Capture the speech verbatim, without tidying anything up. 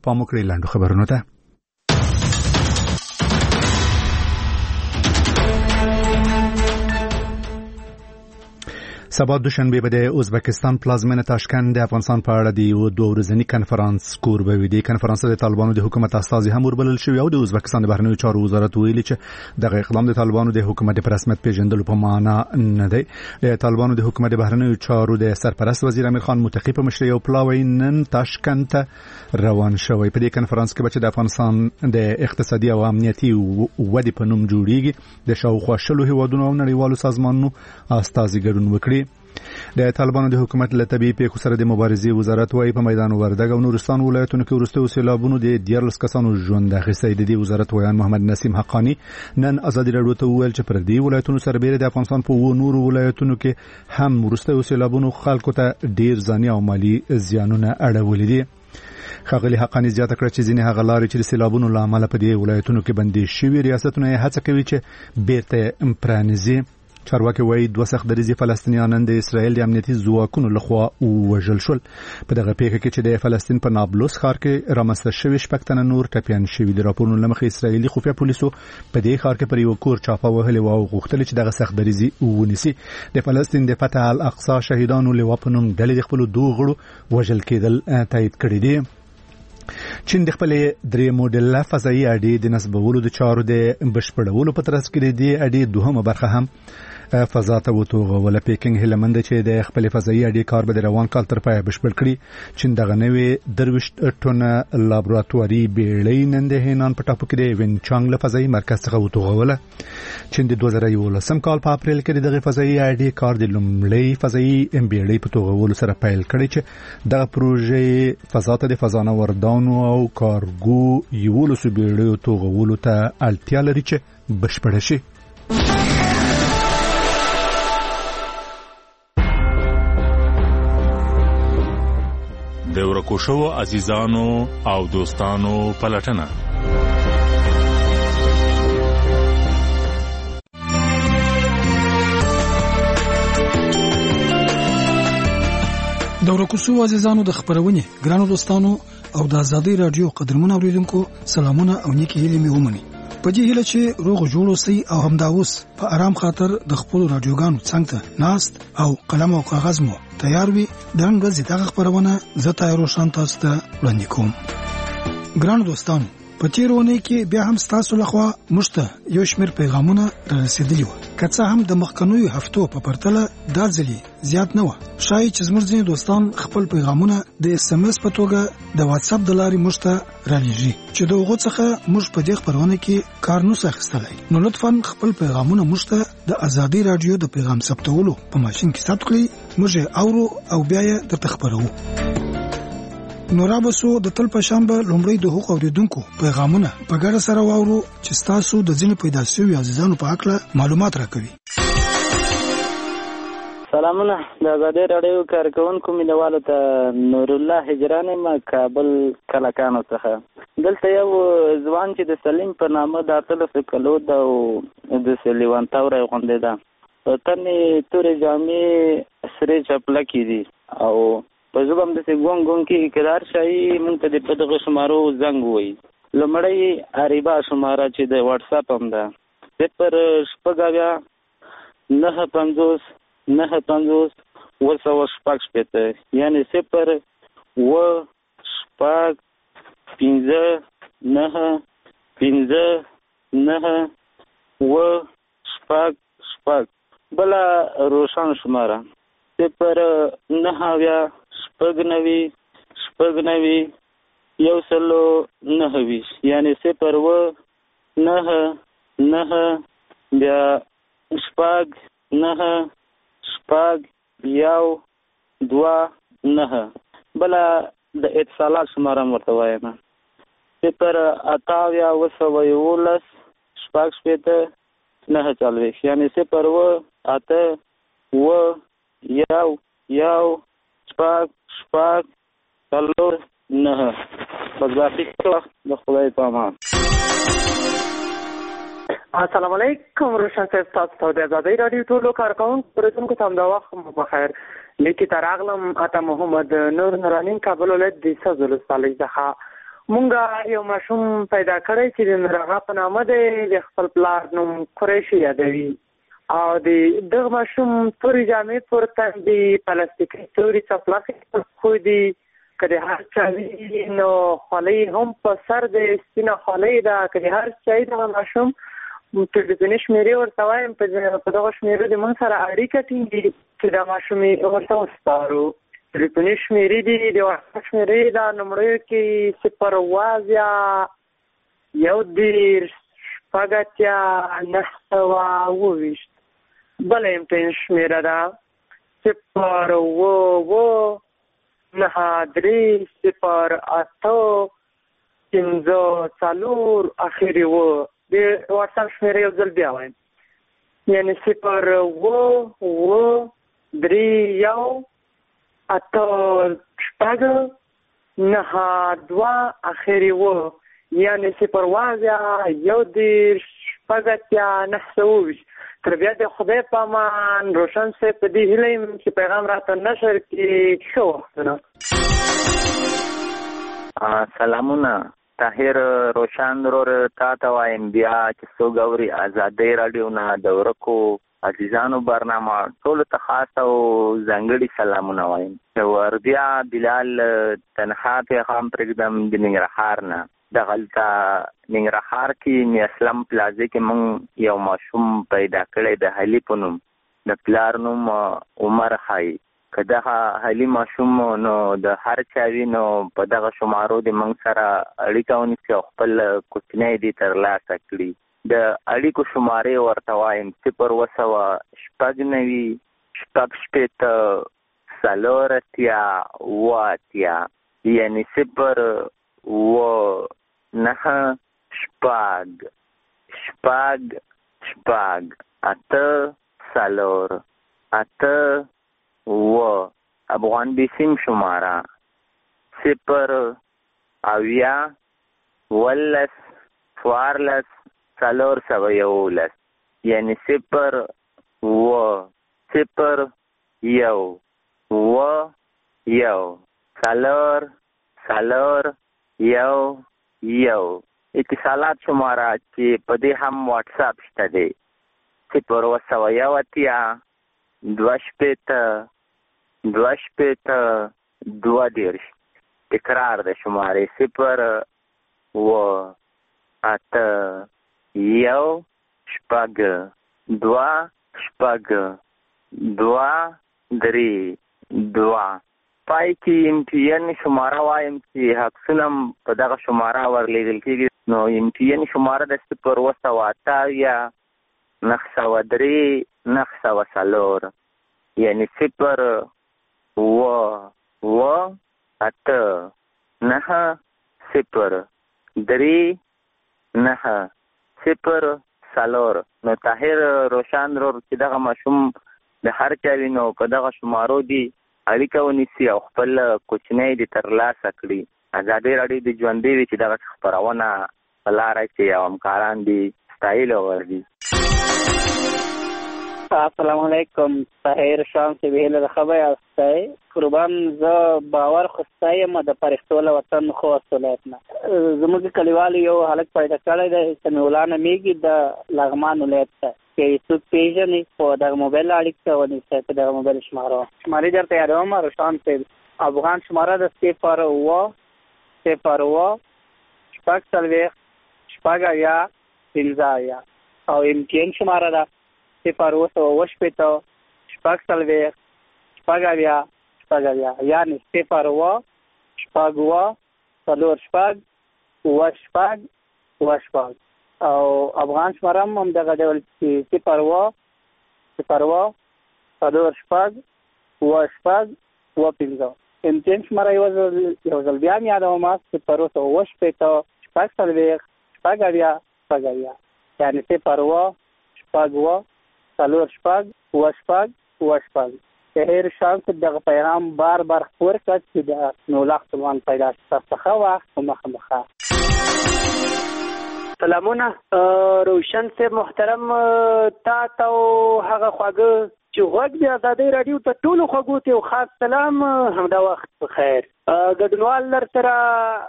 پام وکړئ لاندو خبرونو ته. سبا دوشنبه به د ازبکستان پلازمینه تاشکند د افغانستان په اړه د یو دوه ورځني کنفرانس کوربه وي. د کنفرانس د طالبانو د حکومت استازي هم وربلل شوی او د ازبکستان د بهرنیو چارو وزارت ویلي چې دغه اقدام د طالبانو د حکومت په رسمیت پیژندلو په معنا نه دی. د طالبانو د حکومت د بهرنیو چارو د سرپرست وزیر امیر خان متقی په مشرۍ او پلاوی نن تاشکند ته روان شوی. په دې کنفرانس کې به د افغانستان د اقتصادي او امنیتي ودې په نوم جوړیږي د شاوخوا شلو هیوادونو او نړیوالو سازمانونو استازي ګډون وکړي. د طالبانو د حکومت له طبيعي پیښو سره د مبارزې وزارت وايي په میدان وردګ او نورستان ولایتونو کې وروسته سیلابونو د دیارلس کسانو ژوند اخیستی. د دې وزارت ویان محمد نسیم حقانی نن ازادي رادیو ته وویل چې پر دې ولایتونو سربېره د افغانستان په و نورو ولایتونو کې هم وروسته سیلابونو خلکو ته ډیر ځاني او مالی زیانونه اړولي دي. خاغلی حقانی زیاته کړ چې ځینې هغه لارې چې د سیلابونو له امله په دې ولایتونو کې بندي شوي ریاستونه یې هڅه کوي چې بیرته پرانیزي. چارواکي وایي دوه سخت دریځي فلسطینیان د اسرائیل د امنیتي ځواکونو لخوا وژل شول. په دغه پیښه کې چې د فلسطین په نابلس ښار کې رامنځته شوي شپږ تنه نور ټپیان شوي. د راپورونو له مخې اسرائیلي خفیه پولیسو په دې ښار کې پر یو کور چاپه وهلې و او غوښتل چې دغه سخت دریځي ونیسي. د فلسطین د فتح الاقصی شهیدانو لوا په نوم ډلې د خپلو دوه غړو وژل کېدل تایید کړي دي. چین د خپلې درې موډل فضایي اډې د نصبولو د چارو د بشپړولو په ترڅ کې د اډې دوهمه برخه هم فضا ته وتوغوله. پیکینګ هیلمند چې د خپل فضایي اډې کار به د روان کال تر پایه بشپړ کړي. چین دغه نوې درویشت ټونه لابراتواري بیړۍ نن د هینان په ټاپو کې د وینچانګ له فضایي مرکز څخه وتوغوله. چین د دوه زره یولسم کال په اپریل کې دغه فضایي اډې کار د لومړی فضایي بیړۍ په توغولو سره پیل کړی چې دغه پروژې فضا ته د فضانوردانو او کارګو یولسو بیړیو توغولو ته اړتیا لري چې بشپړ شي. د ورکوشو عزیزانو او دوستانو پلټنه. د ورکوشو عزیزانو د خبرونه ګرانو دوستانو او د آزادۍ رادیو قدرمن اوریدونکو سلامونه او نیکی هیلې مې ومني. په دې هیله چې روغ جوړ اوسئ او همداوس په آرام خاطر د خپل رادیوګانو څنګ ته ناست او قلم او کاغذ مو تیار وي. د نن ورځې دغه خبرونه زه تایرو شان تاسو ته وړاندې کوم. ګران دوستانو په تیرونه کې بیا هم تاسو لخوا مشته یو شمېر پیغامونه رسیدلی و. که څه هم د مخکنیو هفتو په پرتله دا ځلې زیات نه و. شاید چې زموږ ځینې دوستان خپل پیغامونه د اس ام اس په توګه د واتس اپ د لارې مشته رالېږي چې د هغو څخه موږ په دې خبرونه کې کار نو اخیستلی. نو لطفا خپل پیغامونه مشته د آزادۍ رادیو د پیغام ثبتولو په ماشين کې ثبت کړئ. موږ یې اورو او بیا یې درته خبرو. نو را بسو د تل په شنبه لومړی د حقوق اوریدونکو پیغامونه په ګډه سره واورو چې تاسو د ځینې پیدا شوی عزیزانو په اړه معلومات راکوي. سلامونه د آزادۍ رادیو کارکونکو مینوالو ته نور الله هجران ما کابل کلکانو څخه. دلته یو ځوان چې د سلیم په نامه د اتلس کلو د د سلیوان تور غونډه ده. تنې تورې جامې سره چپلکی دي او په زبم د ګون ګون کې اقرار شایي مونږ ته د پدغه شمارو زنګ وای. لمړی اریبا شماره چې د واتس اپ هم ده صفر شپږاویا نه پنځوس نه پنځوس ورسو شپږ شپته یعنی صفر و شپږ پنځه نه پنځه نه و شپږ شپږ. بلا روشن شماره صفر نهاویا شپږ نوي شپږ نوي یو سلو نهه ویشت یعنی صفر و نه نه بیا شپږ نه شپږ یو دوه نه. بله د اتصالات شماره ورته وایم صفر اتاویا اوه سوه یولس شپږ شپېته نه څلوېښت یعنی صفر و اته اوه یو یو شپږ شپږ څلور نه. بس باقي وخت د خدای په امان. السلام علیکم روشن صاحب، تاسو ته د آزادۍ رادیو ټولو کارکوونکو اوریدونکو ته همدا وخت مو بخیر. لیکي ته راغلم اته محمد نور نورانین کابل ولایت د سوز ولسوالۍ څخه. مونږ یو ماشوم پیدا کړی چې د نورهغه په نامه دی، د خپل پلار نوم قریشي یادوي او د دغه ماشوم تورې جامې پورته دي، پلاستیکي تورې څپلکې خو دي، که د هر چا وي نو خولۍ هم په سر د سپینه خولۍ ده، که د هر چا دغه ماشوم ټلفوني شمېرې ورته وایم، په دغه شمېرو د موږ سره اړیکه ټینګي چې دا ماشوم یې ورته وسپارو. ټلفوني شمېرې دي، د وټساپ شمېرې ده، لومړیو کې صفر اووه یو دېرش شپږ اتیا نهه سوه اووه ویشت. بله امتحان شمېره ده صفر اووه اووه نهه درې صفر اته پنځه څلور اخري اووه. د وټساپ شمېره یو ځل بیا وایم، یعنې صفر اووه اووه درې یو اته شپږ نهه دوه اخري اووه، یعنې صفر اووه یو دېرش شپږ اتیا نهه سوه اووه ویشت. تر بیا د خدای په امان روشن صاحب په دې هیله یم چې پیغام راته نشر کړي. ښه وختونه. سلامونه. طاهر روشن ورور تا ته وایم بیا چې څوک اوري ازادۍ راډیو نه د ورکو عزیزانو برنامه ټولو ته خاص او ځانګړي سلامونه وایم. وردیا بلال تنها پیغام پرېږدم د ننګرهار نه. دغلته ننګرهار کې میاسلم پلازې کې موږ یو ماشوم پیدا کړی د حلي په نوم، د پلار نوم عمر خای. که دغه حلي ماشوم نو د هر چا وي نو په دغه شمارو د موږ سره اړیکه ونیسي او خپل کوچنی دې ترلاسه کړي. د اړیکو شمارې ورته وایم صفر اووه سوه شپږ نوي شپږ شپېته څلور اتیا اووه اتیا، یعنې صفر اووه نهه شپږ شپږ شپږ اته څلور اته اووه. افغان بیسیم شماره صفر اویا ولس څوارلس څلور سوه یولس، یعنې صفر اووه صفر یو اووه یو څلور څلور یو یو. اتصالات شماره چې په دې هم واټساپ شته دی صفر اووه سوه یو اتیا دوه شپېته دوه شپېته دوه دېرش. تکرار د شمارې صفر اووه اته یو شپږ دوه شپږ دوه درې دوه. پای کې امتیان شماره وایم چې عکسونه په دغه شماره ورلیږل کېږي. نو امتیان شماره د صفر اووه سوه اته اویا نهه سوه درې نهه سوه څلور، یعنې صفر اووه اووه اته نهه صفر درې نهه صفر څلور. نو طاهر روشن ورور چې دغه ماشوم د هر چا وي نو په دغه شمارو دي اړیکه ونیسي او خپل کوچنی دې ترلاسه کړي. ازادۍ راډیو د ژوندۍ وي چې دغه خپرونه په لاره کې او همکاران دي ستایلو وړ دي. السلام علیکم. طاهر شام سے ویل خبر استای قربان ز باور خستایم د پرختو له وطن خو اصلاتنا زموږ کلیوال یو حالت پیدا کړی دی چې مولانا میګي د لغمان ولایت ته کې څو پیژنې په د موبایل اړیکه ونیسه په د موبایل شماره شمارې درته یادوم. روشن سے افغان شماره د صفر اووه صفر اووه شپږ څلوېښت شپږ اویا پنځه اویا او امتیان شماره ده صفر اووه سوه اووه شپېته شپږ څلوېښت شپږ اویا شپږ اویا، یعنې صفر اووه شپږ اووه څلور شپږ اووه شپږ اووه شپږ. او افغان شماره هم همدغه ډول چې صفر اووه صفر اووه څلور شپږ اووه شپږ اووه پنځه. امتیان شماره یو ځل یو ځل بیا مې یادوم صفر اووه سوه اووه شپېته شپږ څلوېښت شپږ اویا شپږ اویا، یعنې صفر اووه شپږ اووه څلور شپږ اووه شپږ اووه شپږ. طاهر شام صاحب دغه پیغام بار بار خپور کړ چې د نولاخ سلمان پیدا شي څخه وخت مخه مخه. سلامونه روشن صاحب محترم، تا ته هغه خواږه چې غوږ د ازادۍ راډیو ته ټولو خوږو ته یو خاص سلام. همدا وخت په خیر. ګډونوال در سره